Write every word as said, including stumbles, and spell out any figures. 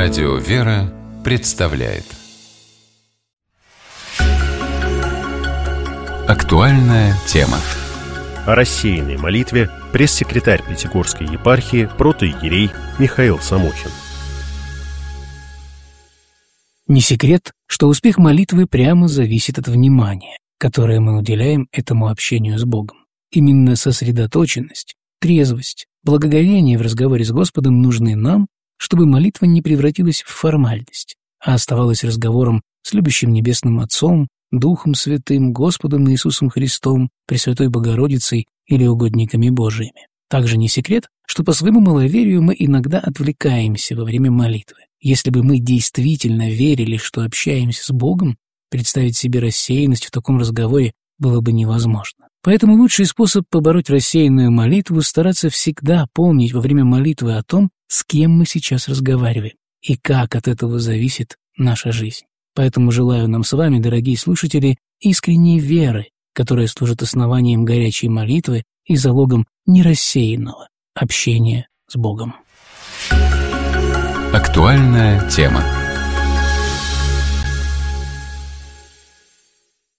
Радио «Вера» представляет актуальная тема. О рассеянной молитве пресс-секретарь Пятигорской епархии протоиерей Михаил Самохин. Не секрет, что успех молитвы прямо зависит от внимания, которое мы уделяем этому общению с Богом. Именно сосредоточенность, трезвость, благоговение в разговоре с Господом нужны нам, чтобы молитва не превратилась в формальность, а оставалась разговором с любящим Небесным Отцом, Духом Святым, Господом Иисусом Христом, Пресвятой Богородицей или угодниками Божиими. Также не секрет, что по своему маловерию мы иногда отвлекаемся во время молитвы. Если бы мы действительно верили, что общаемся с Богом, представить себе рассеянность в таком разговоре было бы невозможно. Поэтому лучший способ побороть рассеянную молитву — стараться всегда помнить во время молитвы о том, с кем мы сейчас разговариваем и как от этого зависит наша жизнь. Поэтому желаю нам с вами, дорогие слушатели, искренней веры, которая служит основанием горячей молитвы и залогом нерассеянного общения с Богом. Актуальная тема.